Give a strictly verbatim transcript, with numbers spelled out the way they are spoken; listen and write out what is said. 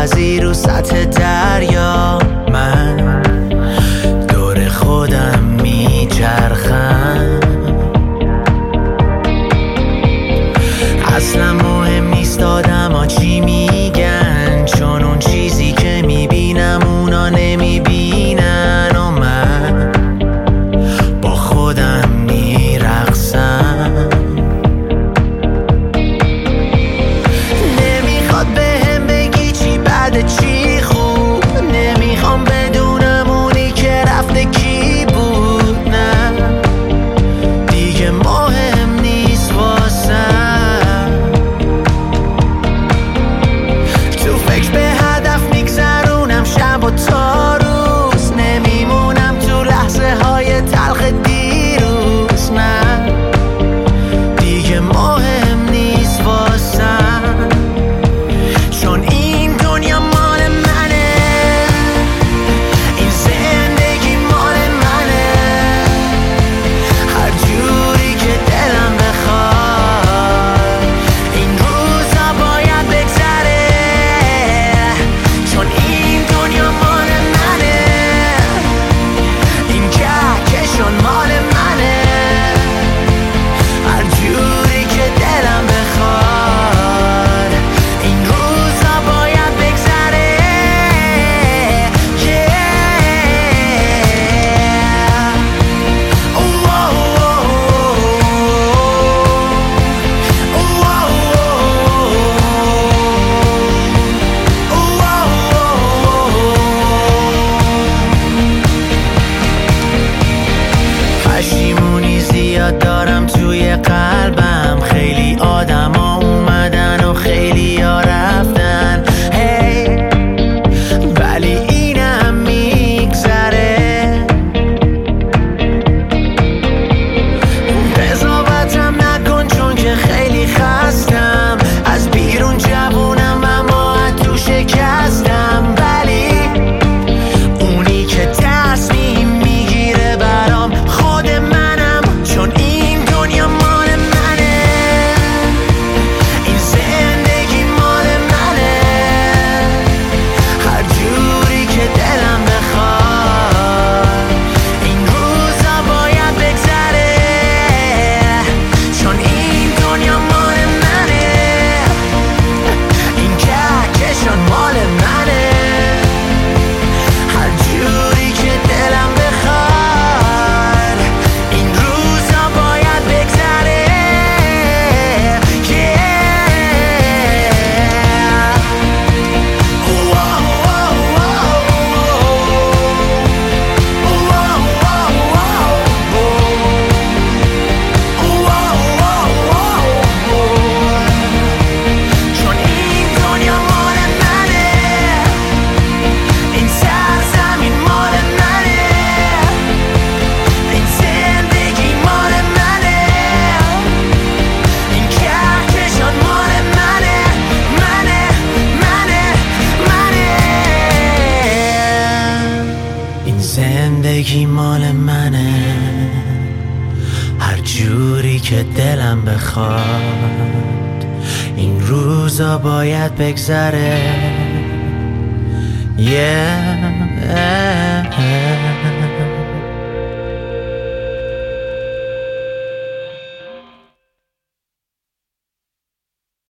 کاغذی رو سطح دریا، من دور خودم میچرخم. اصلا مهم نیست آدما چی میگن، چون اون چیزی که میبینم اونا نمیبینن و من با خودم میرقصم. نمیخواد بهم بگی چی بده چی خوب، نمیخوام بدونم اونی که رفته کی بود، نه دیگه مهم نیست واسم. تو فکر به هدف میگذرونم شب و تا روز، نمیمونم تو لحظه های تلخ دیروز، نه دیگه مهم نیست واسم. چون این دنیا مال منه، این زندگی مال منه، هر جوری که دلم بخواد این روزا باید بگذره. چون این دنیا مال منه، این کهکشان مال منه، هر جوری که دلم بخواد این روزا باید بگذره. Yeah. Oh, oh, oh, oh. پشیمونی زیاد دارم توی قلبم، خیلی آدما اومدن و خیلی ها رفتن، hey. ولی اینم میگذره. قضاوتم نکن چون که خیلی خستم، از بیرون جوونم اما از تو شکستم، ولی اونی که تصمیم میگیره برام خود منم. چون این دنیا مال منه، این زندگی مال منه، هر جوری که دلم بخواد این روزا باید بگذره. چون این دنیا مال منه، این کهکشان مال منه، هر جوری که دلم بخواد این روزا باید بگذره. Yeah. Oh, oh, oh, چون این دنیا مال منه، این سرزمین مال منه، این زندگی مال منه، این کهکشان مال منه، منه منه منه، این زندگی مال منه، هر جوری که دلم بخواد این روزا باید بگذره. Yeah.